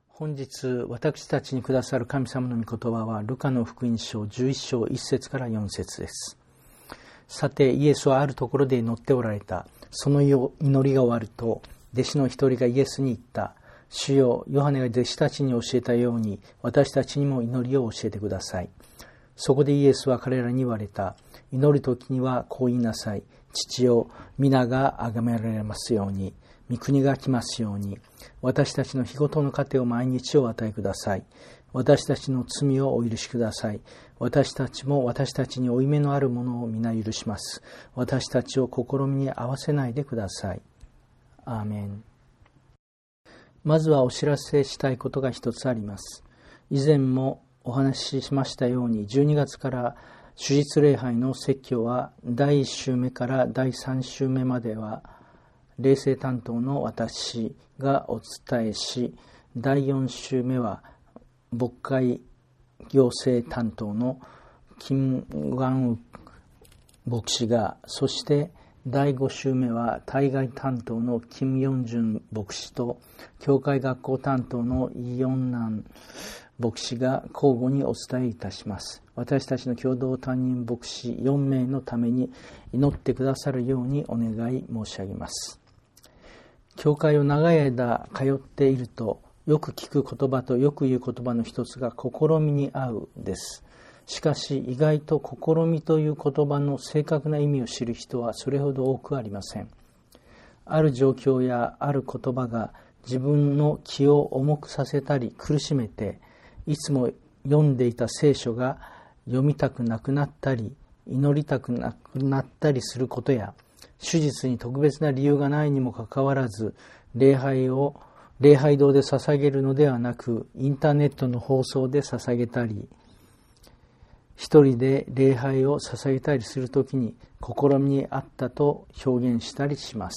本日私たちにくださる神様の御言葉はルカの福音書11章1節から4節です。さてイエスはあるところで祈っておられた。その祈りが終わると弟子の一人がイエスに言った。主よ、ヨハネが弟子たちに教えたように私たちにも祈りを教えてください。そこでイエスは彼らに言われた。祈る時にはこう言いなさい。父よ、皆が崇められますように、御国が来ますように、私たちの日ごとの糧を毎日お与えください。私たちの罪をお許しください。私たちも私たちに負い目のあるものを皆許します。私たちを試みに合わせないでください。アーメン。まずはお知らせしたいことが一つあります。以前もお話ししましたように、12月から主日礼拝の説教は第1週目から第3週目までは霊性担当の私がお伝えし、第4週目は牧会行政担当の金元牧師が、そして第5週目は対外担当の金ヨジュン牧師と教会学校担当のイヨンナン牧師が交互にお伝えいたします。私たちの共同担任牧師4名のために祈ってくださるようにお願い申し上げます。教会を長い間通っていると、よく聞く言葉とよく言う言葉の一つが試みに合うです。しかし意外と試みという言葉の正確な意味を知る人はそれほど多くありません。ある状況やある言葉が自分の気を重くさせたり苦しめて、いつも読んでいた聖書が読みたくなくなったり祈りたくなくなったりすることや、手術に特別な理由がないにもかかわらず礼拝堂で捧げるのではなくインターネットの放送で捧げたり、一人で礼拝を捧げたりするときに試みにあったと表現したりします。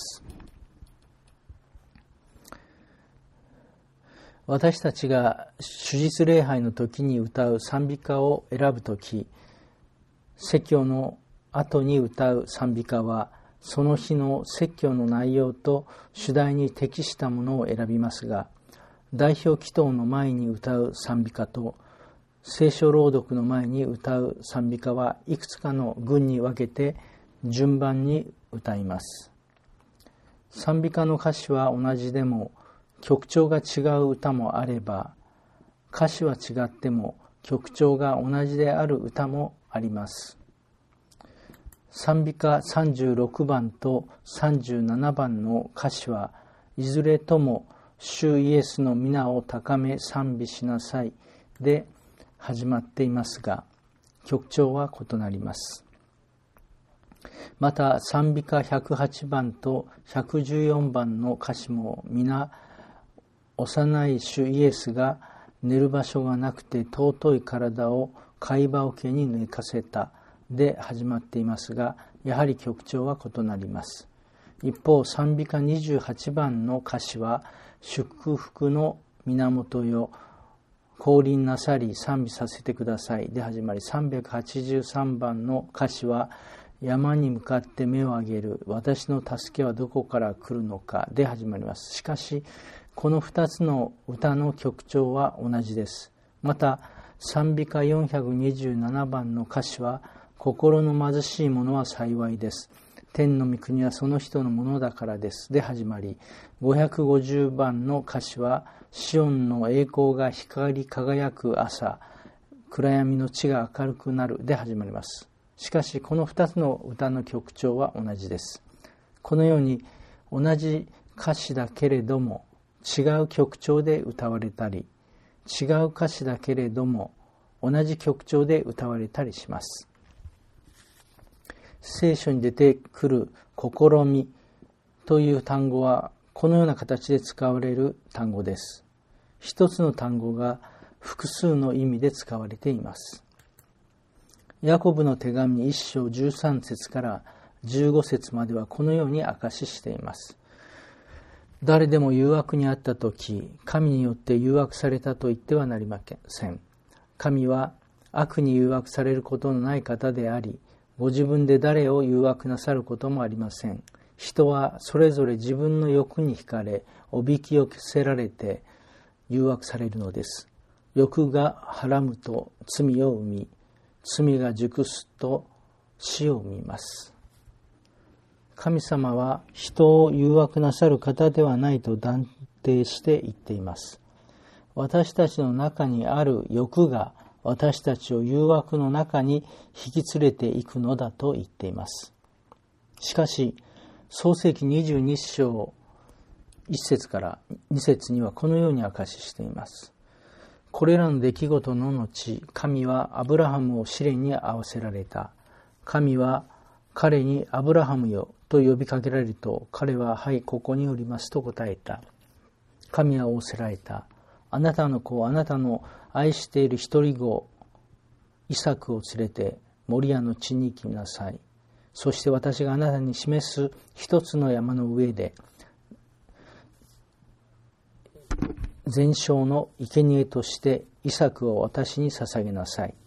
私たちが主日礼拝の時に歌う賛美歌を選ぶとき、説教の後に歌う賛美歌はその日の説教の内容と主題に適したものを選びますが、代表祈祷の前に歌う賛美歌と聖書朗読の前に歌う賛美歌はいくつかの群に分けて順番に歌います。賛美歌の歌詞は同じでも曲調が違う歌もあれば、歌詞は違っても曲調が同じである歌もあります。賛美歌36番と37番の歌詞はいずれとも主イエスの皆を高め賛美しなさいで始まっていますが、曲調は異なります。また賛美歌108番と114番の歌詞も皆幼い主イエスが寝る場所がなくて尊い体を貝羽桶に寝かせたで始まっていますが、やはり曲調は異なります。一方、賛美歌28番の歌詞は祝福の源よ降臨なさり賛美させてくださいで始まり、383番の歌詞は山に向かって目を上げる私の助けはどこから来るのかで始まります。しかしこの2つの歌の曲調は同じです。また賛美歌427番の歌詞は心の貧しい者は幸いです。天の御国はその人のものだからですで始まり、550番の歌詞はシオンの栄光が光り輝く朝、暗闇の地が明るくなるで始まります。しかしこの2つの歌の曲調は同じです。このように同じ歌詞だけれども違う曲調で歌われたり、違う歌詞だけれども同じ曲調で歌われたりします。聖書に出てくる試みという単語はこのような形で使われる単語です。一つの単語が複数の意味で使われています。ヤコブの手紙1章13節から15節まではこのように証ししています。誰でも誘惑にあったとき、神によって誘惑されたと言ってはなりません。神は悪に誘惑されることのない方であり、ご自分で誰を誘惑なさることもありません。人はそれぞれ自分の欲に惹かれ、おびき寄せられて誘惑されるのです。欲がはらむと罪を生み、罪が熟すと死を生みます。神様は人を誘惑なさる方ではないと断定して言っています。私たちの中にある欲が私たちを誘惑の中に引き連れていくのだと言っています。しかし、創世記22章1節から2節にはこのように明かししています。これらの出来事の後、神はアブラハムを試練に合わせられた。神は彼にアブラハムよと呼びかけられると、彼ははい、ここにおりますと答えた。神は仰せられた。あなたの子、あなたの愛している一人子、イサクを連れてモリアの地に行きなさい。そして私があなたに示す一つの山の上で、全焼の生贄としてイサクを私に捧げなさい。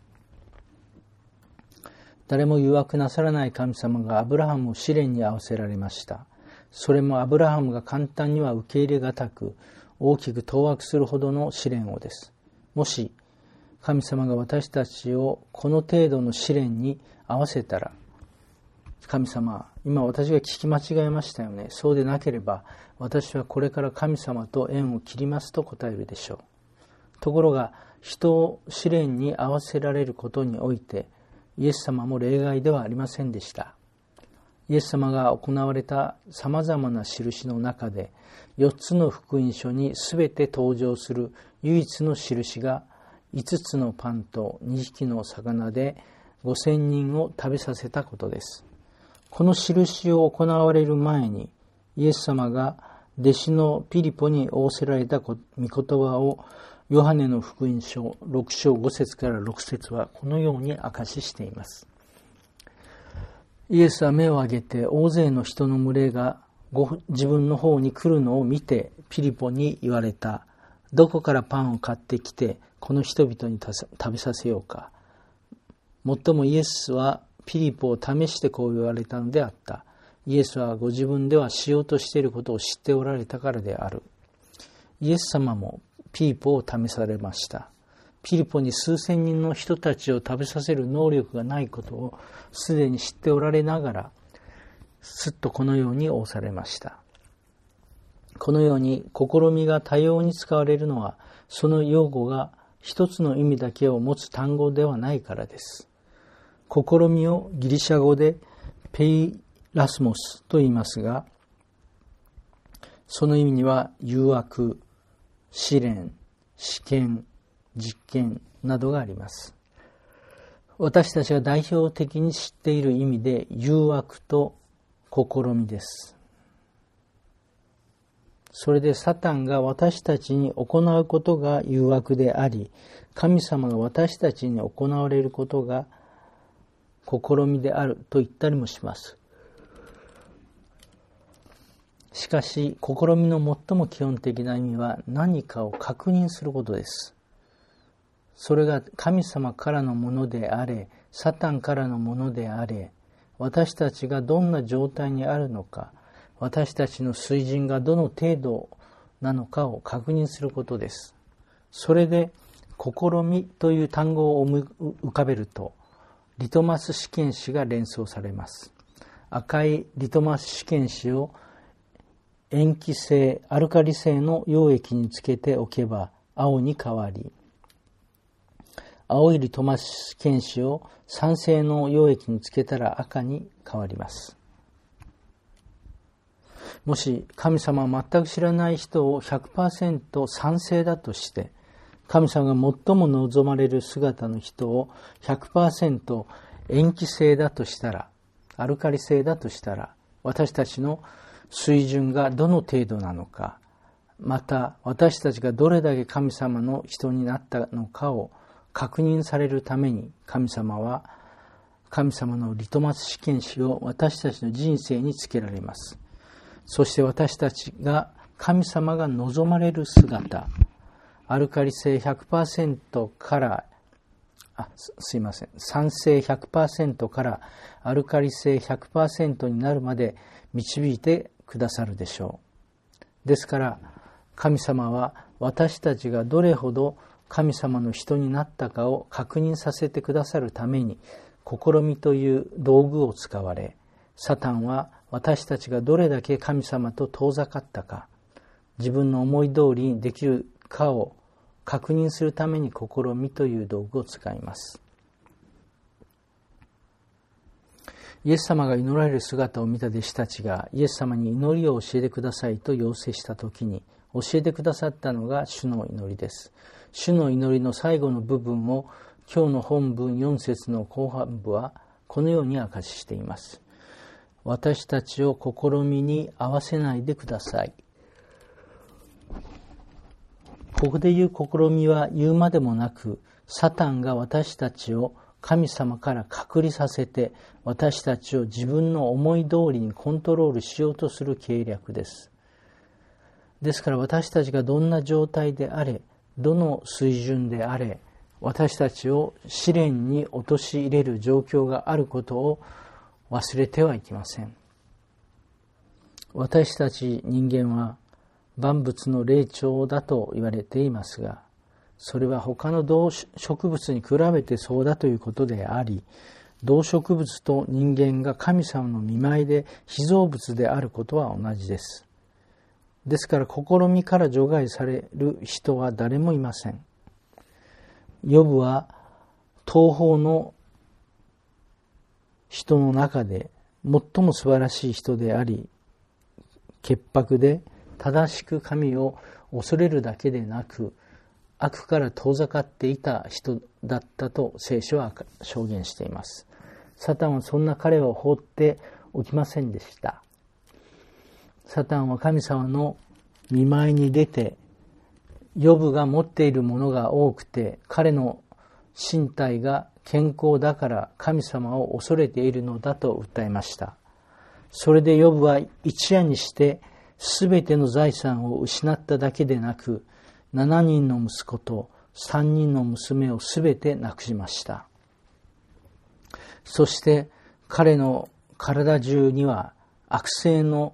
誰も誘惑なさらない神様がアブラハムを試練に合わせられました。それもアブラハムが簡単には受け入れがたく、大きく当惑するほどの試練をです。もし神様が私たちをこの程度の試練に合わせたら、神様、今私が聞き間違えましたよね。そうでなければ私はこれから神様と縁を切りますと答えるでしょう。ところが人を試練に合わせられることにおいてイエス様も例外ではありませんでした。イエス様が行われたさまざまな印の中で4つの福音書にすべて登場する唯一の印が5つのパンと2匹の魚で5000人を食べさせたことです。この印を行われる前にイエス様が弟子のピリポに仰せられた御言葉をヨハネの福音書6章5節から6節はこのように明かししています。イエスは目を上げて大勢の人の群れが自分の方に来るのを見てピリポに言われた。どこからパンを買ってきてこの人々に食べさせようか。もっともイエスはピリポを試してこう言われたのであった。イエスはご自分ではしようとしていることを知っておられたからである。イエス様もピリポを試されました。ピリポに数千人の人たちを食べさせる能力がないことをすでに知っておられながら、すっとこのように仰されました。このように試みが多様に使われるのは、その用語が一つの意味だけを持つ単語ではないからです。試みをギリシャ語でペイラスモスと言いますが、その意味には誘惑、試練、試験、実験などがあります。私たちが代表的に知っている意味で誘惑と試みです。それでサタンが私たちに行うことが誘惑であり、神様が私たちに行われることが試みであると言ったりもします。しかし、試みの最も基本的な意味は何かを確認することです。それが神様からのものであれ、サタンからのものであれ、私たちがどんな状態にあるのか、私たちの水準がどの程度なのかを確認することです。それで、試みという単語を浮かべると、リトマス試験紙が連想されます。赤いリトマス試験紙を塩基性、アルカリ性の溶液につけておけば青に変わり、青いリトマス試験紙を酸性の溶液につけたら赤に変わります。もし神様は全く知らない人を 100% 酸性だとして、神様が最も望まれる姿の人を 100% 塩基性だとしたら、アルカリ性だとしたら、私たちの水準がどの程度なのか、また私たちがどれだけ神様の人になったのかを確認されるために、神様は神様のリトマス試験紙を私たちの人生につけられます。そして私たちが神様が望まれる姿、アルカリ性 100% から酸性 100% からアルカリ性 100% になるまで導いてくださるでしょう。ですから神様は私たちがどれほど神様の人になったかを確認させてくださるために試みという道具を使われ、サタンは私たちがどれだけ神様と遠ざかったか、自分の思い通りにできるかを確認するために試みという道具を使います。イエス様が祈られる姿を見た弟子たちがイエス様に祈りを教えてくださいと要請したときに、教えてくださったのが主の祈りです。主の祈りの最後の部分を今日の本文4節の後半部はこのように明かししています。私たちを試みに合わせないでください。ここで言う試みは言うまでもなく、サタンが私たちを神様から隔離させて、私たちを自分の思い通りにコントロールしようとする計略です。ですから私たちがどんな状態であれ、どの水準であれ、私たちを試練に陥れる状況があることを忘れてはいけません。私たち人間は万物の霊長だと言われていますが、それは他の動植物に比べてそうだということであり、動植物と人間が神様の御前で被造物であることは同じです。ですから試みから除外される人は誰もいません。ヨブは東方の人の中で最も素晴らしい人であり、潔白で正しく神を恐れるだけでなく、悪から遠ざかっていた人だったと聖書は証言しています。サタンはそんな彼を放っておきませんでした。サタンは神様の御前に出て、ヨブが持っているものが多くて、彼の身体が健康だから神様を恐れているのだと訴えました。それでヨブは一夜にして全ての財産を失っただけでなく、7人の息子と3人の娘を全て亡くしました。そして彼の体中には悪性の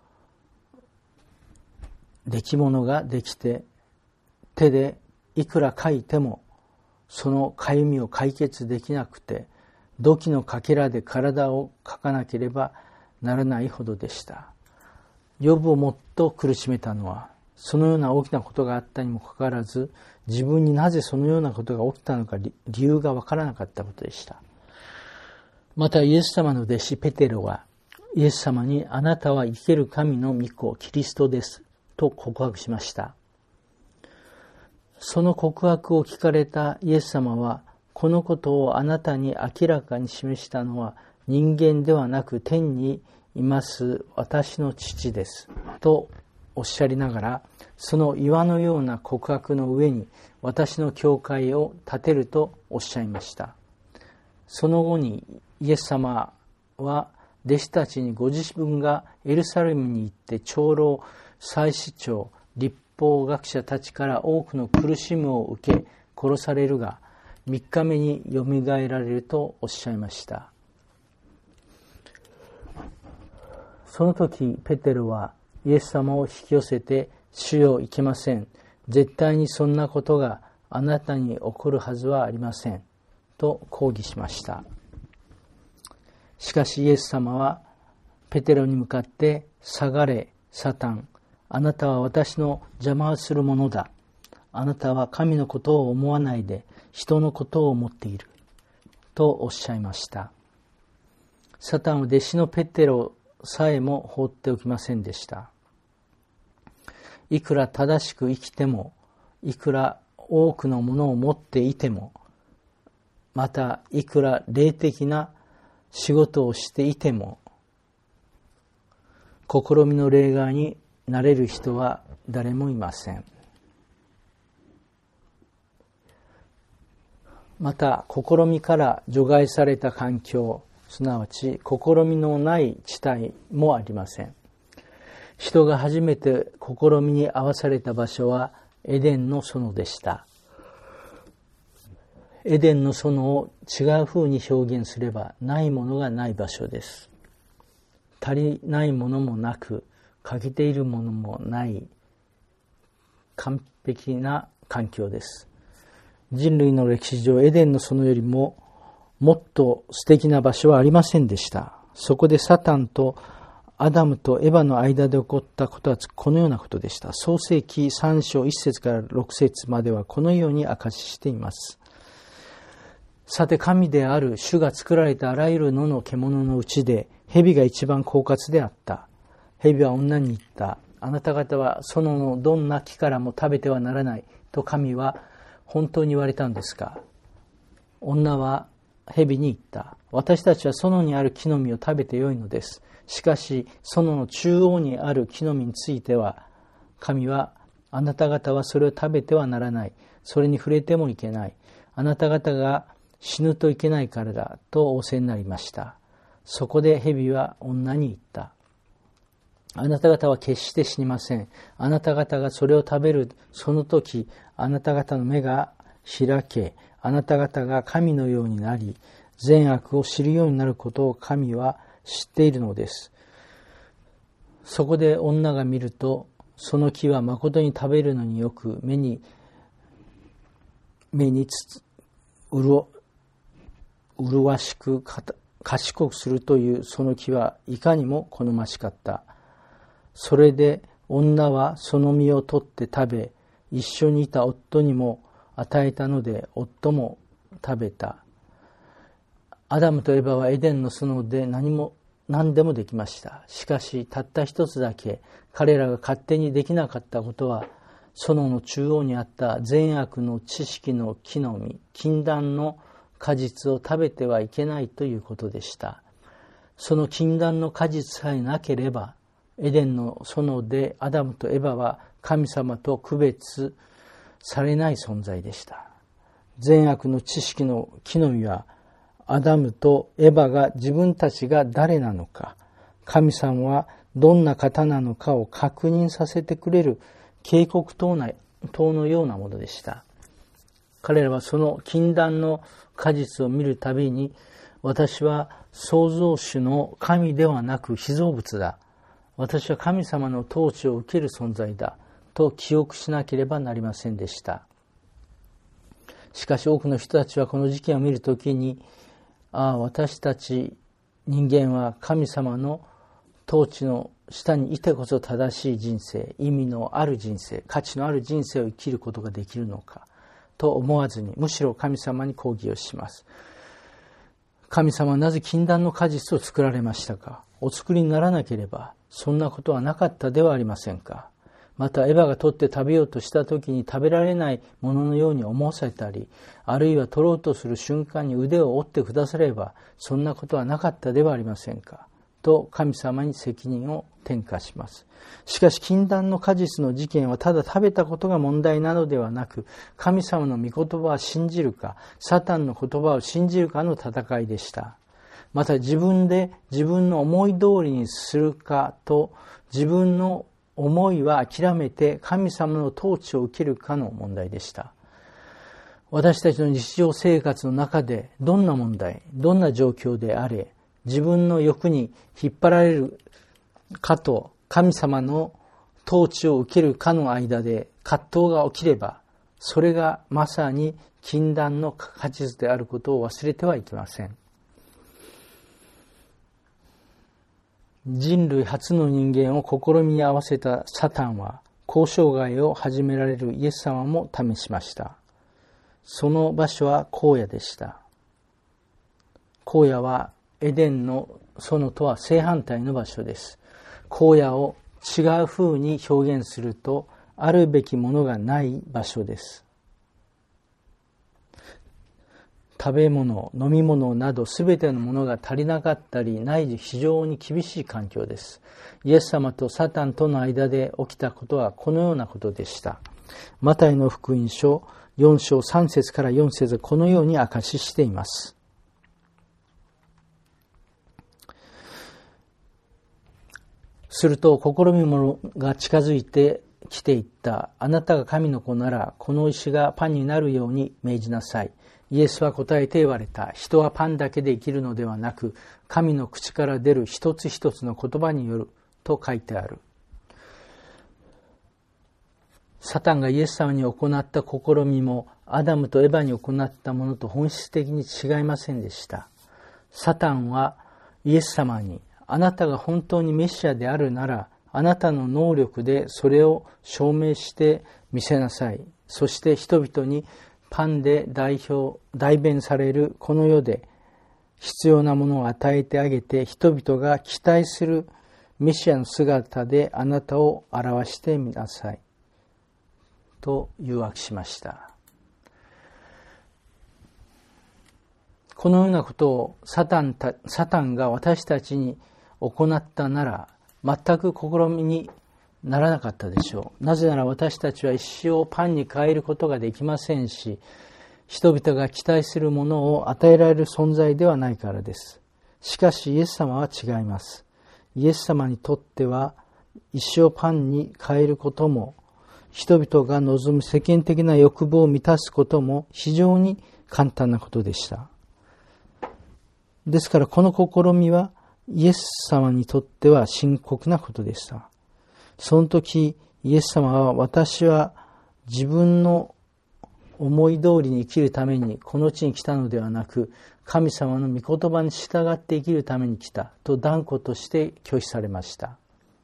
出来物ができて、手でいくらかいてもそのかゆみを解決できなくて、土器のかけらで体をかかなければならないほどでした。ヨブをもっと苦しめたのは、そのような大きなことがあったにもかかわらず、自分になぜそのようなことが起きたのか理由がわからなかったことでした。またイエス様の弟子ペテロは、イエス様にあなたは生ける神の御子キリストですと告白しました。その告白を聞かれたイエス様は、このことをあなたに明らかに示したのは人間ではなく天にいます私の父ですとおっしゃりながら、その岩のような告白の上に私の教会を建てるとおっしゃいました。その後にイエス様は弟子たちにご自分がエルサレムに行って長老、祭司長、律法学者たちから多くの苦しみを受け殺されるが3日目によみがえられるとおっしゃいました。その時ペテロはイエス様を引き寄せて、主よいけません。絶対にそんなことがあなたに起こるはずはありません。と抗議しました。しかしイエス様はペテロに向かって、下がれ、サタン。あなたは私の邪魔をするものだ。あなたは神のことを思わないで人のことを思っている。とおっしゃいました。サタンは弟子のペテロさえも放っておきませんでした。いくら正しく生きても、いくら多くのものを持っていても、またいくら霊的な仕事をしていても、試みの霊側になれる人は誰もいません。また試みから除外された環境、すなわち試みのない地帯もありません。人が初めて試みに合わされた場所はエデンの園でした。エデンの園を違う風に表現すれば、ないものがない場所です。足りないものもなく、欠けているものもない完璧な環境です。人類の歴史上、エデンの園よりももっと素敵な場所はありませんでした。そこでサタンとアダムとエバの間で起こったことはこのようなことでした。創世記3章1節から6節まではこのように証ししています。さて、神である主が作られたあらゆる野の獣のうちで、蛇が一番狡猾であった。蛇は女に言った。あなた方は園のどんな木からも食べてはならない。と神は本当に言われたんですか。女は蛇に言った。私たちは園にある木の実を食べてよいのです。しかし、園の中央にある木の実については、神は、あなた方はそれを食べてはならない。それに触れてもいけない。あなた方が死ぬといけないからだ。と仰せになりました。そこで蛇は女に言った。あなた方は決して死にません。あなた方がそれを食べるその時、あなた方の目が開け、あなた方が神のようになり、善悪を知るようになることを神は知っているのです。そこで女が見ると、その木は誠に食べるのによく、目に麗しく賢くするというその木はいかにも好ましかった。それで女はその実を取って食べ、一緒にいた夫にも与えたので、夫も食べた。アダムとエバはエデンの園で何でもできました。しかし、たった一つだけ彼らが勝手にできなかったことは、園の中央にあった善悪の知識の木の実、禁断の果実を食べてはいけないということでした。その禁断の果実さえなければ、エデンの園でアダムとエバは神様と区別されない存在でした。善悪の知識の木の実は、アダムとエバが自分たちが誰なのか、神様はどんな方なのかを確認させてくれる警告灯のようなものでした。彼らはその禁断の果実を見るたびに、私は創造主の神ではなく被造物だ。私は神様の統治を受ける存在だ。と記憶しなければなりませんでした。しかし多くの人たちはこの事件を見るときに、私たち人間は神様の統治の下にいてこそ正しい人生、意味のある人生、価値のある人生を生きることができるのかと思わずに、むしろ神様に抗議をします。神様はなぜ禁断の果実を作られましたか。お作りにならなければそんなことはなかったではありませんか。またエバが取って食べようとした時に食べられないもののように思わせたり、あるいは取ろうとする瞬間に腕を折ってくださればそんなことはなかったではありませんかと神様に責任を転嫁します。しかし禁断の果実の事件はただ食べたことが問題なのではなく、神様の御言葉を信じるかサタンの言葉を信じるかの戦いでした。また自分で自分の思い通りにするかと、自分の思いは諦めて神様の統治を受けるかの問題でした。私たちの日常生活の中でどんな問題、どんな状況であれ、自分の欲に引っ張られるかと神様の統治を受けるかの間で葛藤が起きれば、それがまさに禁断の果実であることを忘れてはいけません。人類初の人間を試みに合わせたサタンは、交渉外を始められるイエス様も試しました。その場所は荒野でした。荒野はエデンの園とは正反対の場所です。荒野を違う風に表現すると、あるべきものがない場所です。食べ物、飲み物などすべてのものが足りなかったりない非常に厳しい環境です。イエス様とサタンとの間で起きたことはこのようなことでした。マタイの福音書4章3節から4節はこのように証ししています。すると試み者が近づいてきていった。あなたが神の子ならこの石がパンになるように命じなさい。イエスは答えて言われた。人はパンだけで生きるのではなく、神の口から出る一つ一つの言葉によると書いてある。 サタンがイエス様に行った試みもアダムとエバに行ったものと本質的に違いませんでした。サタンはイエス様に、あなたが本当にメシアであるなら、あなたの能力でそれを証明してみせなさい。そして人々にパンで代弁されるこの世で必要なものを与えてあげて、人々が期待するメシアの姿であなたを表してみなさい。と誘惑しました。このようなことをサタンが私たちに行ったなら、全く試みにならなかったでしょう。なぜなら私たちは一生パンに変えることができませんし、人々が期待するものを与えられる存在ではないからです。しかしイエス様は違います。イエス様にとっては一生パンに変えることも、人々が望む世間的な欲望を満たすことも非常に簡単なことでした。ですからこの試みはイエス様にとっては深刻なことでした。その時イエス様は、私は自分の思い通りに生きるためにこの地に来たのではなく、神様の御言葉に従って生きるために来たと断固として拒否されました。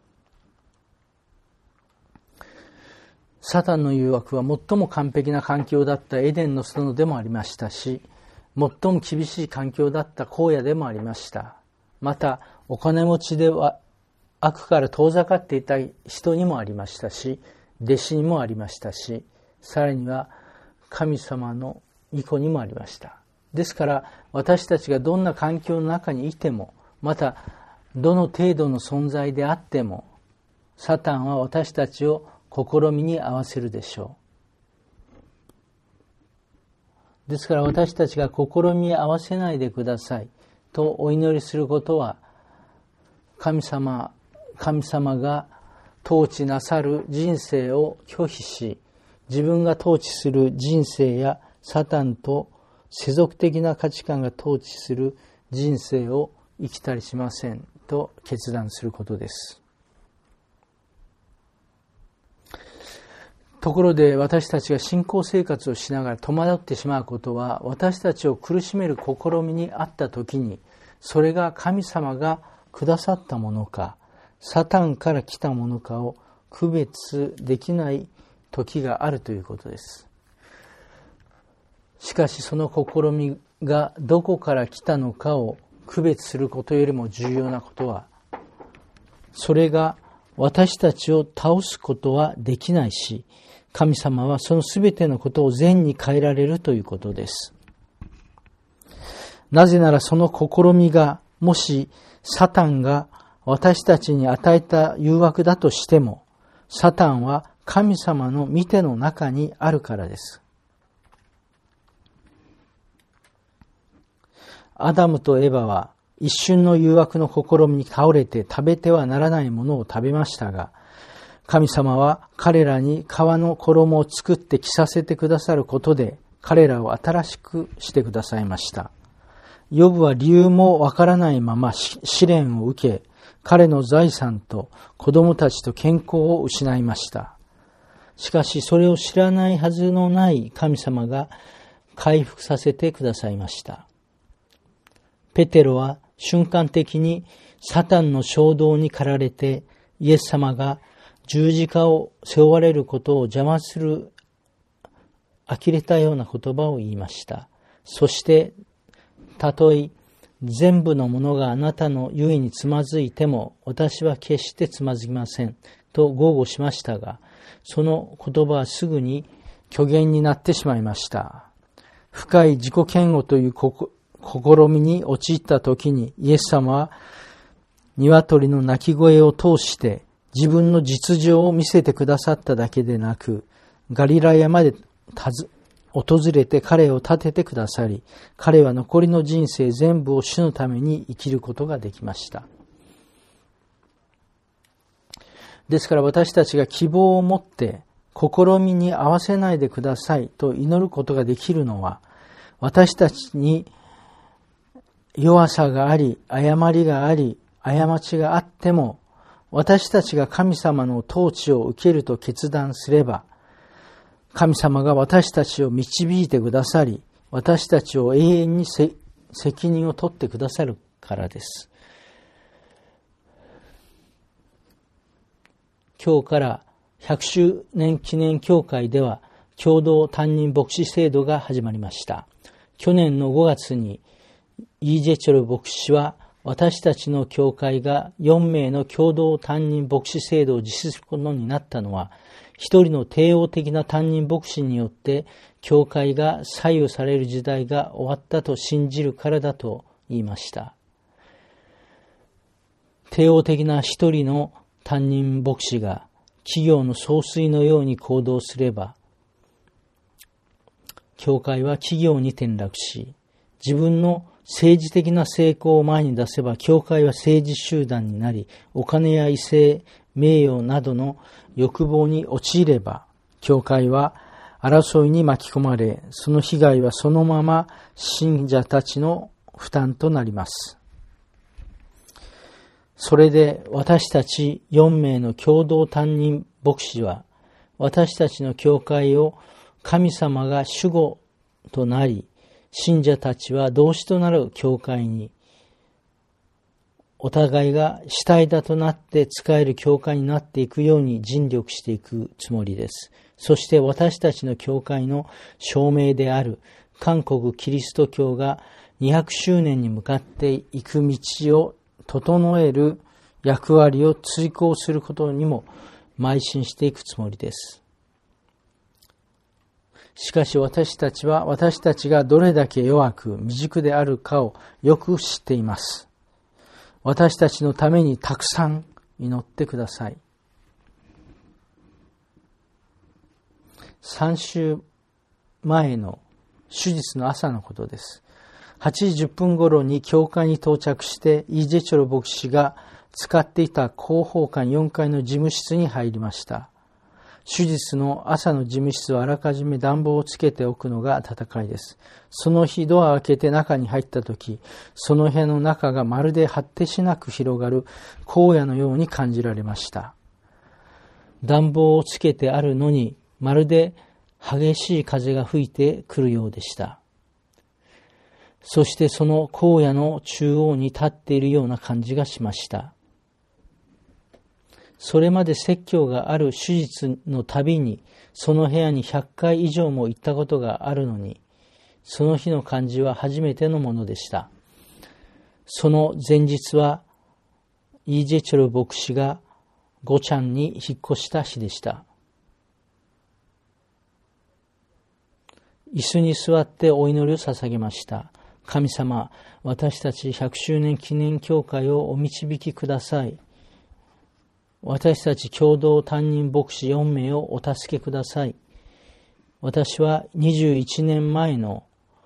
サタンの誘惑は最も完璧な環境だったエデンの園でもありましたし、最も厳しい環境だった荒野でもありました。またお金持ちでは悪から遠ざかっていた人にもありましたし、弟子にもありましたし、さらには神様の御子にもありました。ですから私たちがどんな環境の中にいても、またどの程度の存在であっても、サタンは私たちを試みに合わせるでしょう。ですから私たちが試みに合わせないでくださいとお祈りすることは、神様が統治なさる人生を拒否し、自分が統治する人生やサタンと世俗的な価値観が統治する人生を生きたりしませんと決断することです。ところで私たちが信仰生活をしながら戸惑ってしまうことは、私たちを苦しめる試みにあったときに、それが神様がくださったものか、サタンから来たものかを区別できない時があるということです。しかしその試みがどこから来たのかを区別することよりも重要なことは、それが私たちを倒すことはできないし、神様はそのすべてのことを善に変えられるということです。なぜならその試みが、もしサタンが私たちに与えた誘惑だとしても、サタンは神様の御手の中にあるからです。アダムとエバは一瞬の誘惑の試みに倒れて食べてはならないものを食べましたが、神様は彼らに皮の衣を作って着させてくださることで、彼らを新しくしてくださいました。ヨブは理由もわからないまま試練を受け、彼の財産と子供たちと健康を失いました。しかしそれを知らないはずのない神様が回復させてくださいました。ペテロは瞬間的にサタンの衝動に駆られて、イエス様が十字架を背負われることを邪魔する呆れたような言葉を言いました。そして、たとえ全部のものがあなたのゆえにつまずいても、私は決してつまずきませんと豪語しましたが、その言葉はすぐに虚言になってしまいました。深い自己嫌悪という試みに陥った時に、イエス様は鶏の鳴き声を通して自分の実情を見せてくださっただけでなく、ガリラヤまで訪れて彼を立ててくださり、彼は残りの人生全部を主のために生きることができました。ですから私たちが希望を持って試みに合わせないでくださいと祈ることができるのは、私たちに弱さがあり、誤りがあり、過ちがあっても、私たちが神様の統治を受けると決断すれば、 神様が私たちを導いてくださり、私たちを永遠に責任を取ってくださるからです。今日から100周年記念教会では共同担任牧師制度が始まりました。去年の5月にイージェチョル牧師は私たちの教会が4名の共同担任牧師制度を実施することになったのは、一人の帝王的な担任牧師によって教会が左右される時代が終わったと信じるからだと言いました。帝王的な一人の担任牧師が企業の総帥のように行動すれば、教会は企業に転落し、自分の政治的な成功を前に出せば、教会は政治集団になり、お金や威勢、名誉などの欲望に陥れば、教会は争いに巻き込まれ、その被害はそのまま信者たちの負担となります。それで私たち4名の共同担任牧師は、私たちの教会を神様が主語となり、信者たちは同志となる教会に、お互いが主体だとなって使える教会になっていくように尽力していくつもりです。そして私たちの教会の証明である韓国キリスト教が200周年に向かっていく道を整える役割を遂行することにも邁進していくつもりです。しかし私たちは私たちがどれだけ弱く未熟であるかをよく知っています。私たちのためにたくさん祈ってください。3週前の手術の朝のことです。8時10分頃に教会に到着してイージェチョル牧師が使っていた広報館4階の事務室に入りました。手術の朝の事務室はあらかじめ暖房をつけておくのが温かいです。その日ドアを開けて中に入ったとき、その部屋の中がまるで果てしなく広がる荒野のように感じられました。暖房をつけてあるのに、まるで激しい風が吹いてくるようでした。そしてその荒野の中央に立っているような感じがしました。それまで説教がある手術のたびに、その部屋に100回以上も行ったことがあるのに、その日の感じは初めてのものでした。その前日は、イージェチョル牧師がゴチャンに引っ越した日でした。椅子に座ってお祈りを捧げました。神様、私たち100周年記念教会をお導きください。私たち共同担任牧師4名をお助けください。私は21年前の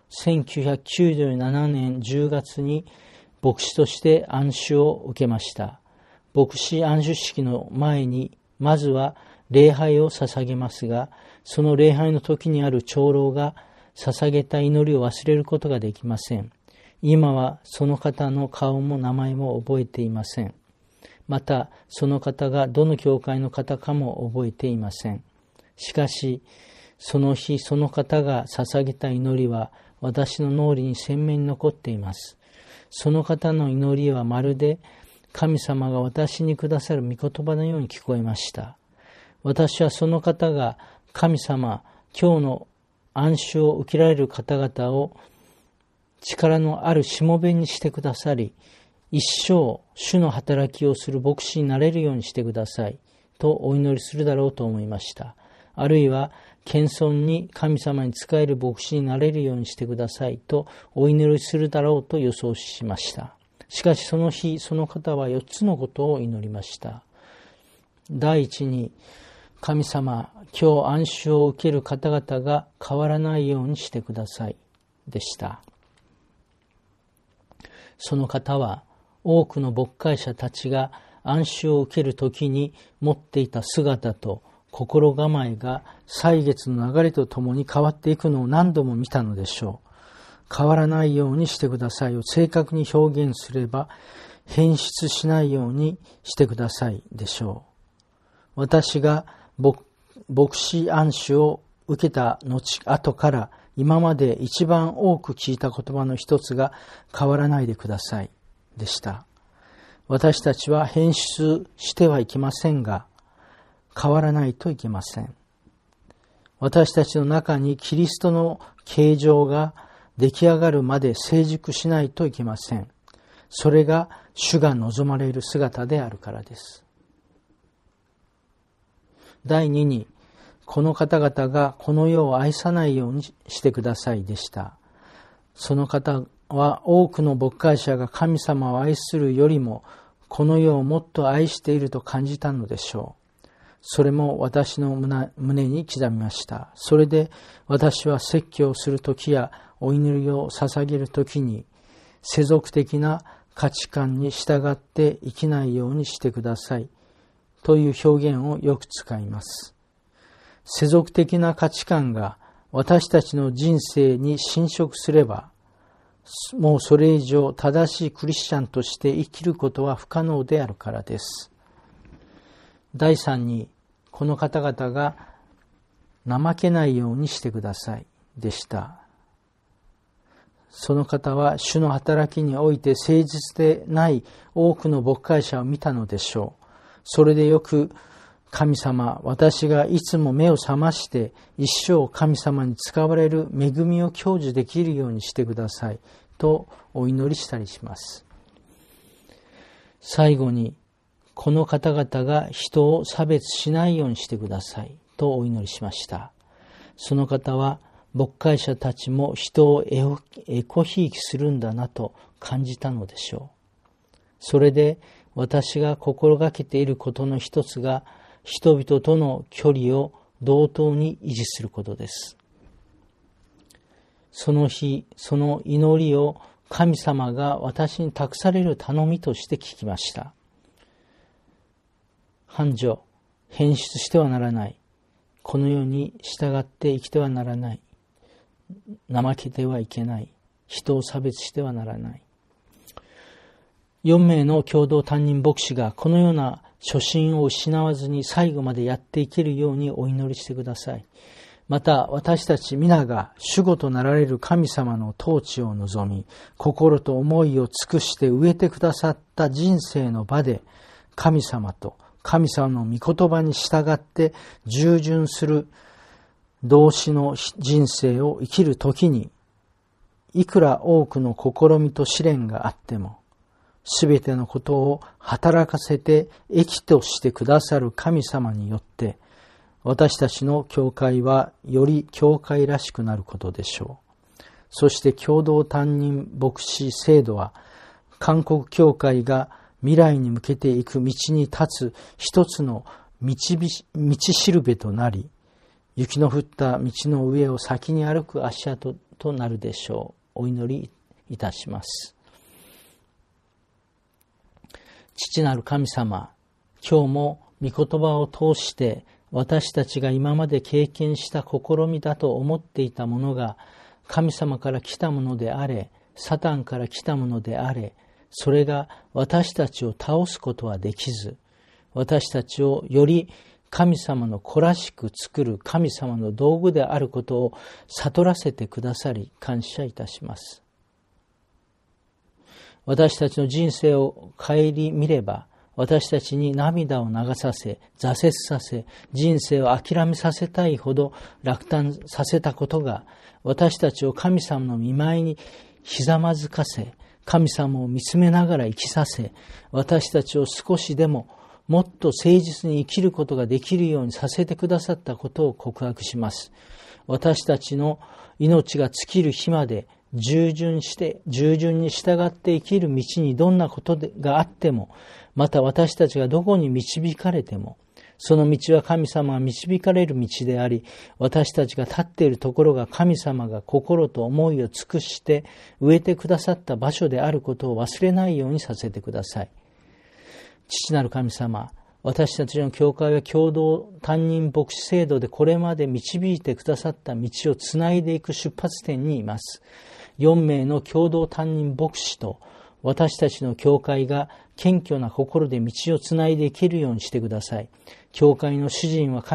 1997年10月に牧師として安守を受けました。牧師安守式の前にまずは礼拝を捧げますが、その礼拝の時にある長老が捧げた祈りを忘れることができません。今はその方の顔も名前も覚えていません。また、その方がどの教会の方かも覚えていません。しかし、その日その方が捧げた祈りは私の脳裏に鮮明に残っています。その方の祈りはまるで神様が私にくださる御言葉のように聞こえました。私はその方が神様、今日の安守を受けられる方々を力のあるしもべにしてくださり、一生主の働きをする牧師になれるようにしてくださいとお祈りするだろうと思いました。あるいは謙遜に神様に仕える牧師になれるようにしてくださいとお祈りするだろうと予想しました。しかしその日その方は4つのことを祈りました。第一に、神様、今日安守を受ける方々が変わらないようにしてくださいでした。その方は多くの牧会者たちが安守を受けるときに持っていた姿と心構えが歳月の流れとともに変わっていくのを何度も見たのでしょう。変わらないようにしてくださいを正確に表現すれば、変質しないようにしてくださいでしょう。私が牧師安守を受けた後から今まで一番多く聞いた言葉の一つが変わらないでくださいでした。私たちは変質してはいけませんが、変わらないといけません。私たちの中にキリストの形状が出来上がるまで成熟しないといけません。それが主が望まれる姿であるからです。第2に、この方々がこの世を愛さないようにしてくださいでした。その方は多くの牧会者が神様を愛するよりもこの世をもっと愛していると感じたのでしょう。それも私の胸に刻みました。それで私は説教をするときやお祈りを捧げるときに世俗的な価値観に従って生きないようにしてくださいという表現をよく使います。世俗的な価値観が私たちの人生に侵食すれば、もうそれ以上正しいクリスチャンとして生きることは不可能であるからです。第3に、この方々が怠けないようにしてくださいでした。その方は主の働きにおいて誠実でない多くの牧会者を見たのでしょう。それでよく、神様、私がいつも目を覚まして一生神様に使われる恵みを享受できるようにしてくださいとお祈りしたりします。最後に、この方々が人を差別しないようにしてくださいとお祈りしました。その方は牧会者たちも人をエコひいきするんだなと感じたのでしょう。それで私が心がけていることの一つが、人々との距離を同等に維持することです。その日、その祈りを神様が私に託される頼みとして聞きました。繁盛、変質してはならない。この世に従って生きてはならない。怠けてはいけない。人を差別してはならない。4名の共同担任牧師がこのような初心を失わずに最後までやっていけるようにお祈りしてください。また私たち皆が主語となられる神様の統治を望み、心と思いを尽くして植えてくださった人生の場で、神様と神様の御言葉に従って従順する同志の人生を生きるときに、いくら多くの試みと試練があっても、すべてのことを働かせて益としてくださる神様によって、私たちの教会はより教会らしくなることでしょう。そして共同担任牧師制度は、韓国教会が未来に向けていく道に立つ一つの道しるべとなり、雪の降った道の上を先に歩く足跡となるでしょう。お祈りいたします。父なる神様、今日も御言葉を通して私たちが今まで経験した試みだと思っていたものが神様から来たものであれ、サタンから来たものであれ、それが私たちを倒すことはできず、私たちをより神様の子らしく作る神様の道具であることを悟らせてくださり感謝いたします。私たちの人生を顧みれば、私たちに涙を流させ、挫折させ、人生を諦めさせたいほど落胆させたことが、私たちを神様の御前にひざまずかせ、神様を見つめながら生きさせ、私たちを少しでももっと誠実に生きることができるようにさせてくださったことを告白します。私たちの命が尽きる日まで従順に従って生きる道にどんなことがあっても、また私たちがどこに導かれても、その道は神様が導かれる道であり、私たちが立っているところが神様が心と思いを尽くして植えてくださった場所であることを忘れないようにさせてください。父なる神様、私たちの教会は共同担任牧師制度でこれまで導いてくださった道をつないでいく出発点にいます。4名の共同担任牧師と私たちの教会が謙虚な心で道をつないでいけるようにしてください。教会の主人は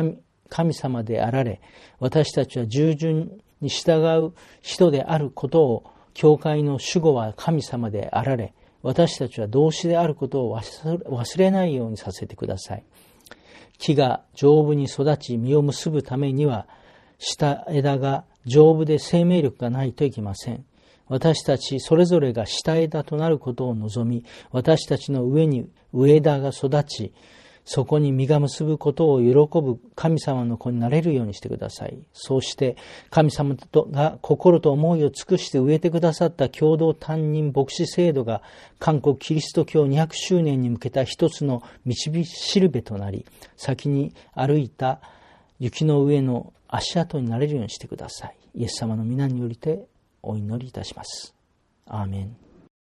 神様であられ、私たちは従順に従う人であることを、教会の主語は神様であられ、私たちは同志であることを忘れないようにさせてください。木が丈夫に育ち実を結ぶためには、下枝が丈夫で生命力がないといけません。私たちそれぞれが下枝となることを望み、私たちの上に上枝が育ち、そこに実が結ぶことを喜ぶ神様の子になれるようにしてください。そうして神様が心と思いを尽くして植えてくださった共同担任牧師制度が韓国キリスト教200周年に向けた一つの導しるべとなり、先に歩いた雪の上の足跡になれるようにしてください。イエス様の皆によりてお祈りいたします。アーメン。